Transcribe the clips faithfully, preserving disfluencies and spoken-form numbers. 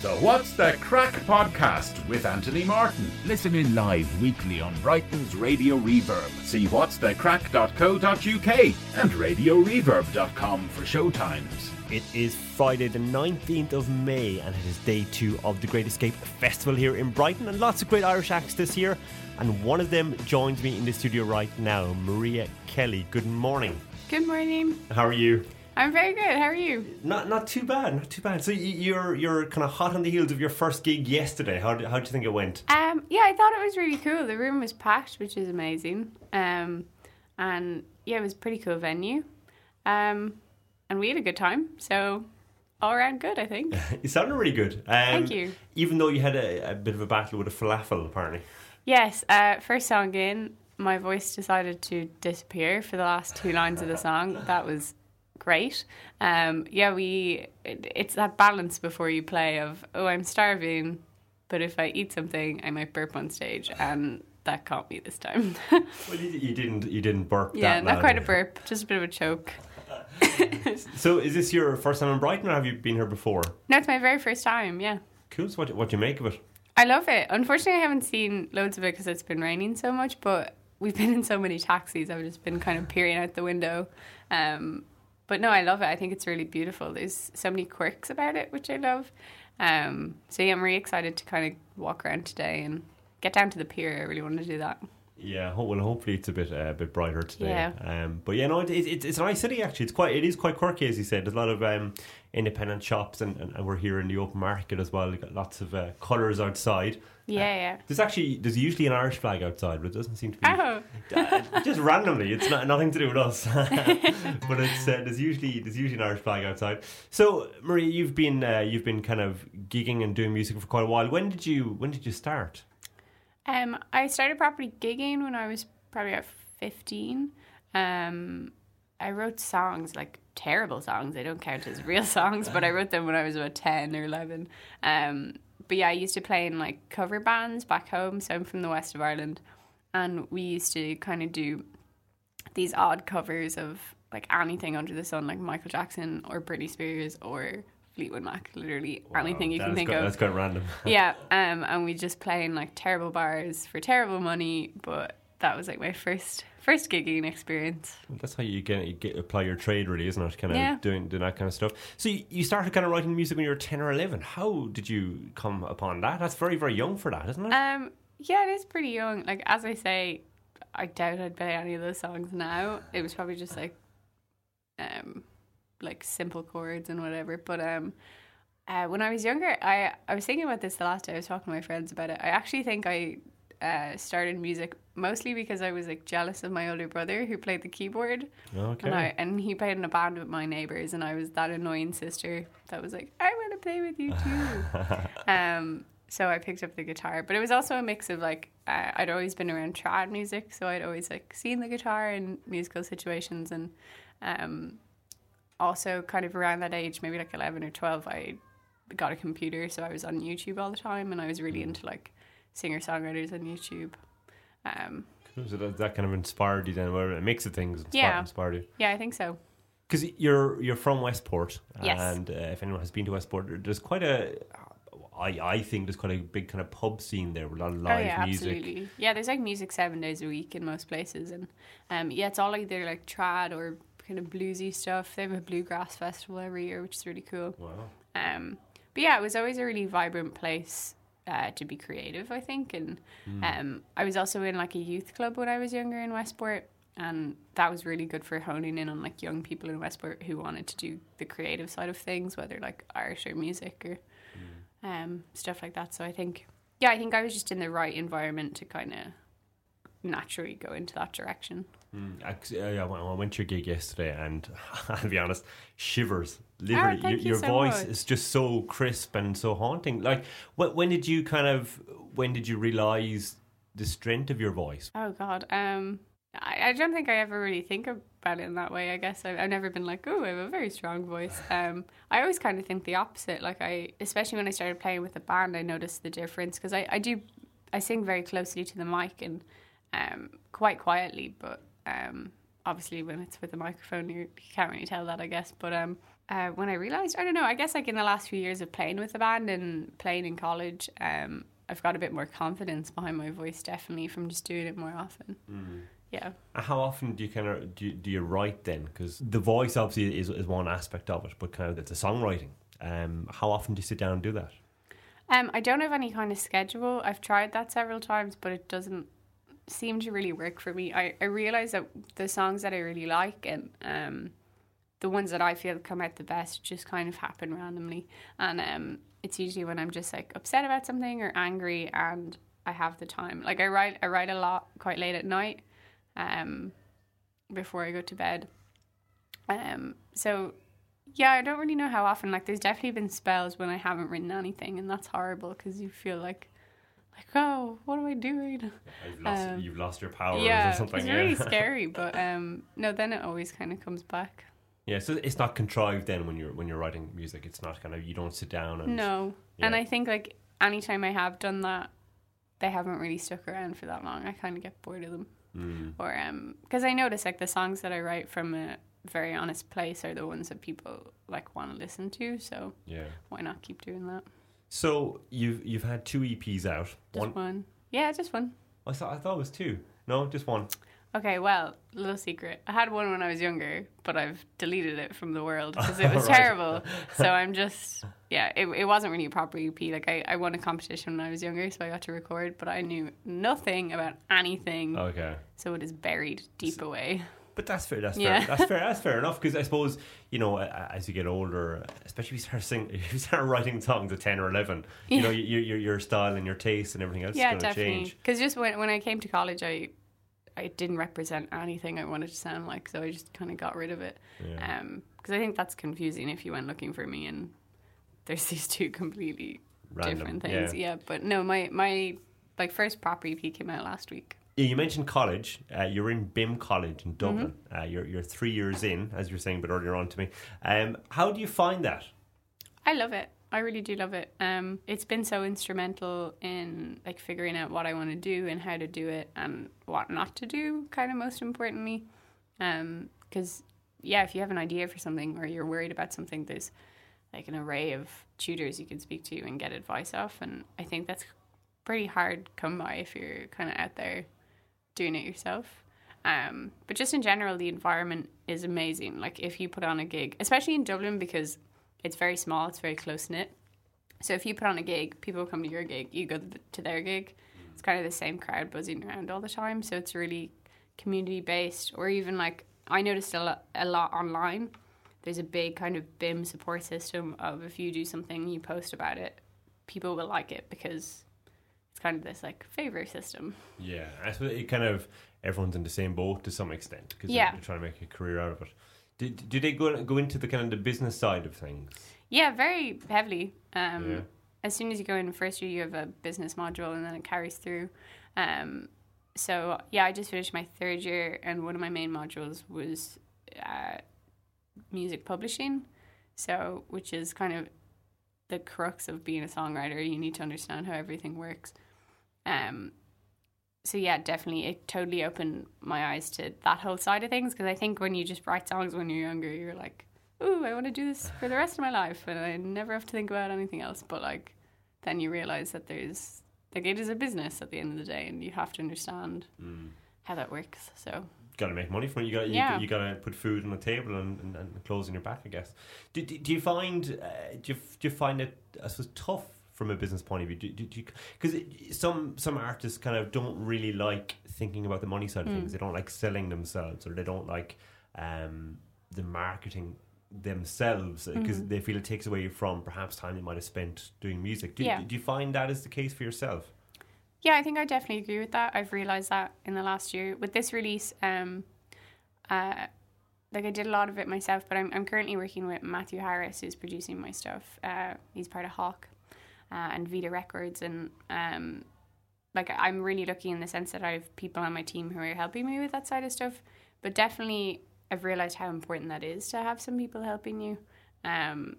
The What's the Crack podcast with Anthony Martin. Listen in live weekly on Brighton's Radio Reverb. See whats the crack dot co dot uk and radio reverb dot com for showtimes. It is Friday the nineteenth of May and it is day two of the Great Escape Festival here in Brighton, and lots of great Irish acts this year, and one of them joins me in the studio right now, Maria Kelly. Good morning. Good morning. How are you? I'm very good. How are you? Not not too bad, not too bad. So you're you're kind of hot on the heels of your first gig yesterday. How did, how do you think it went? Um, yeah, I thought it was really cool. The room was packed, which is amazing. Um, and yeah, it was a pretty cool venue. Um, and we had a good time. So all around good, I think. You sounded really good. Um, Thank you. Even though you had a, a bit of a battle with a falafel, apparently. Yes. Uh, first song in, my voice decided to disappear for the last two lines of the song. That was great. Um, yeah, we it, it's that balance before you play of, oh, I'm starving, but if I eat something, I might burp on stage, and that caught me this time. Well, you, you didn't you didn't burp. Yeah, that not loud. quite a burp, just a bit of a choke. So, is this your first time in Brighton, or have you been here before? No, it's my very first time. Yeah. Cool. So, what what do you make of it? I love it. Unfortunately, I haven't seen loads of it because it's been raining so much, but we've been in so many taxis. I've just been kind of peering out the window. Um, But no, I love it. I think it's really beautiful. There's so many quirks about it, which I love. Um, so yeah, I'm really excited to kind of walk around today and get down to the pier. I really want to do that. Yeah, well, hopefully it's a bit uh, a bit brighter today. Yeah. Um, but yeah, no, it, it, it's a nice city actually. It's quite it is quite quirky, as you said. There's a lot of um, independent shops, and, and, and we're here in the open market as well. We've got lots of uh, colours outside. Yeah, uh, yeah. There's actually there's usually an Irish flag outside, but it doesn't seem to be. Oh. uh, just randomly. It's not nothing to do with us. But it's uh, there's usually there's usually an Irish flag outside. So Maria, you've been uh, you've been kind of gigging and doing music for quite a while. When did you when did you start? Um, I started properly gigging when I was probably at fifteen. Um, I wrote songs, like terrible songs. They don't count as real songs, but I wrote them when I was about ten or eleven. Um, but yeah, I used to play in like cover bands back home. So I'm from the west of Ireland, and we used to kind of do these odd covers of like anything under the sun, like Michael Jackson or Britney Spears or Fleetwood Mac, literally wow, anything you can think quite, of. That's quite random. Yeah, um, and we just play in like terrible bars for terrible money, but that was like my first first gigging experience. Well, that's how you get, you get apply your trade, really, isn't it? Kind of yeah. doing doing that kind of stuff. So you, you started kind of writing music when you were ten or eleven. How did you come upon that? That's very very young for that, isn't it? Um, yeah, it is pretty young. Like as I say, I doubt I'd play any of those songs now. It was probably just like, um. like simple chords and whatever, but um uh, when I was younger I, I was thinking about this the last day. I was talking to my friends about it. I actually think I uh, started music mostly because I was like jealous of my older brother who played the keyboard. Okay. And, I, and he played in a band with my neighbours, and I was that annoying sister that was like, I want to play with you too. um so I picked up the guitar, but it was also a mix of like uh, I'd always been around trad music, so I'd always like seen the guitar in musical situations, and um also kind of around that age, maybe like eleven or twelve, I got a computer, so I was on YouTube all the time, and I was really into like singer-songwriters on YouTube. Um, cool. So that, that kind of inspired you then, or a mix of things inspired, yeah. inspired you? Yeah, I think so. Because you're, you're from Westport, yes. and uh, if anyone has been to Westport, there's quite a... I, I think there's quite a big kind of pub scene there with a lot of live oh, yeah, music. Absolutely. Yeah, there's like music seven days a week in most places, and um, yeah, it's all either like trad or kind of bluesy stuff. They have a bluegrass festival every year, which is really cool. Wow. Um, but yeah, it was always a really vibrant place uh, to be creative, I think. And mm. um, I was also in like a youth club when I was younger in Westport, and that was really good for honing in on like young people in Westport who wanted to do the creative side of things, whether like art or music or mm. um, stuff like that. So I think, yeah, I think I was just in the right environment to kind of naturally go into that direction. Mm, I, I went to your gig yesterday, and I'll be honest, shivers. Literally, oh, your, you your so voice much. is just so crisp and so haunting. Like, when, when did you kind of, when did you realise the strength of your voice? Oh God, um, I, I don't think I ever really think about it in that way. I guess I've, I've never been like, oh, I have a very strong voice. Um, I always kind of think the opposite. Like I, especially when I started playing with the band, I noticed the difference because I, I do, I sing very closely to the mic and um, quite quietly, but um, obviously when it's with the microphone, you, you can't really tell that, I guess. But um, Uh, when I realised, I don't know, I guess like in the last few years of playing with the band and playing in college, um, I've got a bit more confidence behind my voice, definitely, from just doing it more often. Mm. Yeah. And how often do you kind of do you, do you write then? Because the voice obviously is is one aspect of it, but kind of it's a songwriting. Um, how often do you sit down and do that? Um, I don't have any kind of schedule. I've tried that several times, but it doesn't seem to really work for me. I, I realise that the songs that I really like and um, the ones that I feel come out the best just kind of happen randomly. And um, it's usually when I'm just like upset about something or angry and I have the time. Like I write I write a lot quite late at night um, before I go to bed. Um, so... Yeah, I don't really know how often. Like, there's definitely been spells when I haven't written anything, and that's horrible because you feel like, like, oh, what am I doing? You've lost, um, you've lost your powers yeah, or something. It's yeah, really scary. But um, no, then it always kind of comes back. Yeah, so it's not contrived then when you're when you're writing music. It's not kind of you don't sit down and no. Yeah. And I think like anytime I have done that, they haven't really stuck around for that long. I kind of get bored of them, mm. or um, because I notice like the songs that I write from a very honest place are the ones that people like want to listen to, so yeah, why not keep doing that? So you've you've had two E Ps out. Just one, one. Yeah, just one. I thought I thought it was two. No, just one. Okay, well, little secret. I had one when I was younger, but I've deleted it from the world because it was right. terrible. So I'm just yeah, it it wasn't really a proper E P. Like I, I won a competition when I was younger, so I got to record, but I knew nothing about anything. Okay. So it is buried deep so, away. But that's fair. That's yeah. fair. That's fair. That's fair enough. Because I suppose you know, as you get older, especially if you start sing, if you start writing songs at ten or eleven, you yeah. know, your your your style and your taste and everything else yeah, is going to change. Because just when when I came to college, I I didn't represent anything I wanted to sound like, so I just kind of got rid of it. Yeah. Um, because I think that's confusing if you went looking for me and there's these two completely Random. different things. Yeah. yeah, but no, my my like first proper E P came out last week. Yeah, you mentioned college. Uh, you're in B I M College in Dublin. Mm-hmm. Uh, you're you're three years in, as you were saying, but earlier on to me. Um, how do you find that? I love it. I really do love it. Um, it's been so instrumental in like figuring out what I want to do and how to do it and what not to do. Kind of most importantly, because um, yeah, if you have an idea for something or you're worried about something, there's like an array of tutors you can speak to and get advice off. And I think that's pretty hard to come by if you're kind of out there doing it yourself. Um, but just in general, the environment is amazing. Like if you put on a gig, especially in Dublin, because it's very small, it's very close-knit. So if you put on a gig, people come to your gig, you go to their gig. It's kind of the same crowd buzzing around all the time. So it's really community-based. Or even like, I noticed a lot, a lot online. There's a big kind of B I M support system of if you do something, you post about it, people will like it because it's kind of this like favor system. Yeah, I suppose it kind of everyone's in the same boat to some extent because yeah. they're, they're trying to make a career out of it. Do, do they go go into the kind of the business side of things? Yeah, very heavily. Um, yeah. As soon as you go in first year, you have a business module, and then it carries through. Um, so yeah, I just finished my third year, and one of my main modules was uh, music publishing. So, which is kind of the crux of being a songwriter. You need to understand how everything works. Um, so yeah, definitely, it totally opened my eyes to that whole side of things. Because I think when you just write songs when you're younger, you're like, ooh, I want to do this for the rest of my life, and I never have to think about anything else. But like, then you realize that there's like it is a business at the end of the day, and you have to understand mm. how that works. So. Got to make money from it. You got yeah. you, you got to put food on the table and, and, and clothes on your back, I guess. Do, do, do you find uh, do you do you find it I suppose tough from a business point of view? Do, do, do because some some artists kind of don't really like thinking about the money side of mm. things. They don't like selling themselves, or they don't like um, the marketing themselves because mm-hmm. they feel it takes away from perhaps time they might have spent doing music. Do, yeah. do you find that is the case for yourself? Yeah, I think I definitely agree with that. I've realised that in the last year. With this release, um, uh, like I did a lot of it myself, but I'm I'm currently working with Matthew Harris, who's producing my stuff. Uh, he's part of Hawk uh, and Vita Records, and um, like I'm really lucky in the sense that I have people on my team who are helping me with that side of stuff. But definitely, I've realised how important that is to have some people helping you, um,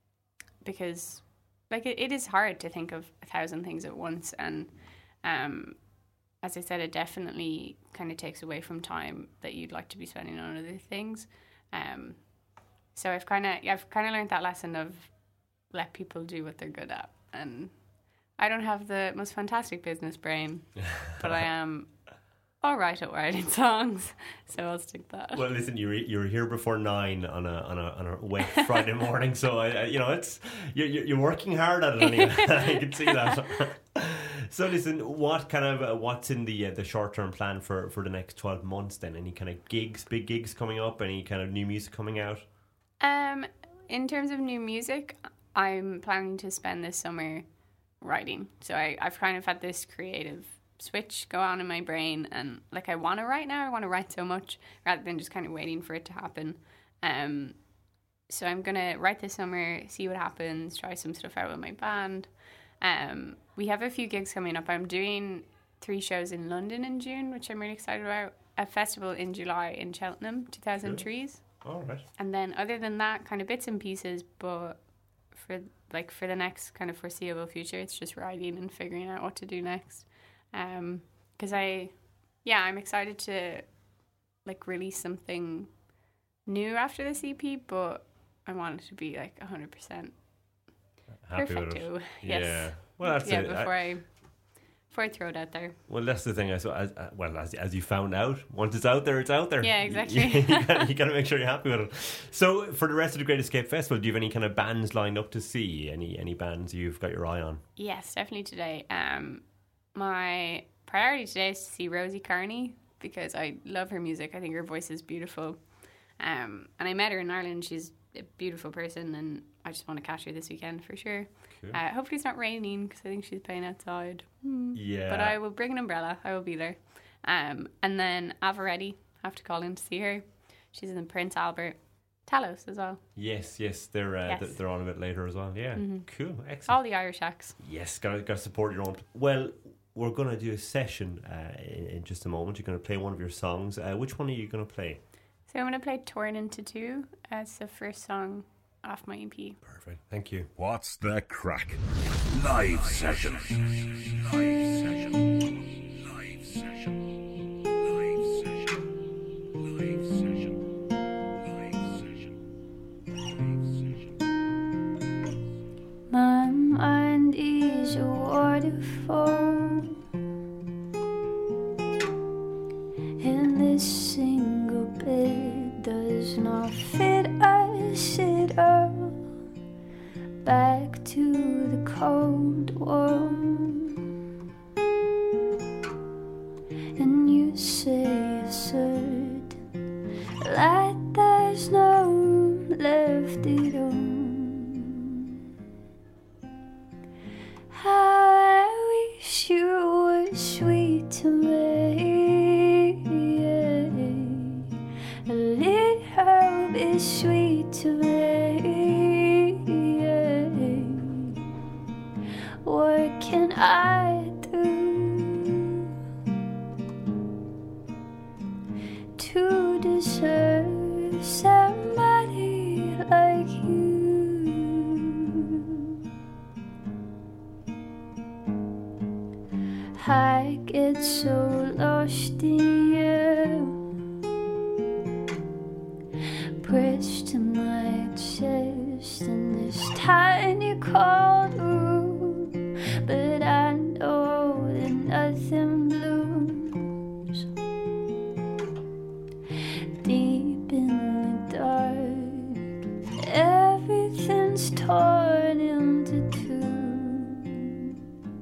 because like it, it is hard to think of a thousand things at once. And Um, as I said, it definitely kind of takes away from time that you'd like to be spending on other things. Um, so I've kind of I've kind of learned that lesson of let people do what they're good at. And I don't have the most fantastic business brain, but I am all right at writing songs, so I'll stick that. Well, listen, you're you're here before nine on a on a on a wet Friday morning, so I, I you know it's you're you're working hard at it anyway. I can see that. So listen, what kind of uh, what's in the uh, the short term plan for, for the next twelve months? Then any kind of gigs, big gigs coming up? Any kind of new music coming out? Um, in terms of new music, I'm planning to spend this summer writing. So I I've kind of had this creative switch go on in my brain, and like I want to write now. I want to write so much rather than just kind of waiting for it to happen. Um, so I'm gonna write this summer, see what happens, try some stuff out with my band. Um, we have a few gigs coming up. I'm doing three shows in London in June, which I'm really excited about. A festival in July in Cheltenham, two thousand Trees. All right. And then other than that, kind of bits and pieces, but for like for the next kind of foreseeable future, it's just writing and figuring out what to do next. Um, because I, yeah, I'm excited to like release something new after this E P, but I want it to be like one hundred percent happy perfecto. with it. Yes. Yeah. Well, that's yeah, it. before I, I, before I throw it out there. Well, that's the thing. I saw. As, uh, well, as as you found out, once it's out there, it's out there. Yeah, exactly. You, you, got, you got to make sure you're happy with it. So, for the rest of the Great Escape Festival, do you have any kind of bands lined up to see? Any any bands you've got your eye on? Yes, definitely today. Um, my priority today is to see Rosie Carney because I love her music. I think her voice is beautiful. Um, and I met her in Ireland. She's a beautiful person, and I just want to catch her this weekend for sure. Cool. Uh, hopefully it's not raining because I think she's playing outside. Mm. Yeah. But I will bring an umbrella. I will be there. Um, and then Avaretti, have to call in to see her. She's in the Prince Albert. Talos as well. Yes, yes, they're uh, yes. they're on a bit later as well. Yeah, mm-hmm. Cool, excellent. All the Irish acts. Yes, gotta gotta support your own. Well, we're gonna do a session uh, in, in just a moment. You're gonna play one of your songs. Uh, which one are you gonna play? So I'm gonna play "Torn Into Two" as the first song off my E P. Perfect, thank you. What's the crack? Live session. Live session. Live session. Live session. Live session. Live session. Live session. My mind is a waterfall, and this single bed does not fit us at all. Back to the cold warm, and you say a certain like there's no room left at all. How I wish you were sweet to me, a little bit sweet to me. What can I do to deserve somebody like you? I get so lost in you, pressed to my chest in this tiny cold room. But I know that nothing blooms deep in the dark. Everything's torn into two.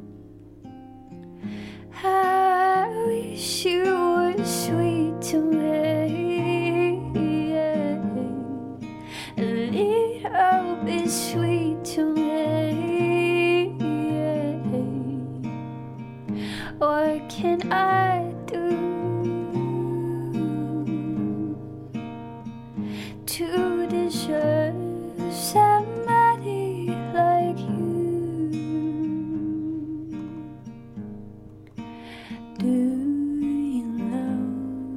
I wish you were sweet to me, a little bit sweet to me. What can I do to deserve somebody like you? Do you know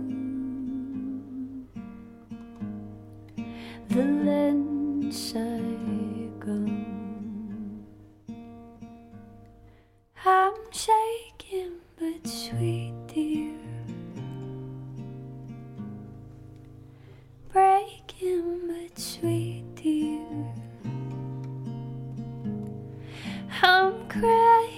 the lengths I go? I'm shaking but sweet, dear, breaking but sweet. cry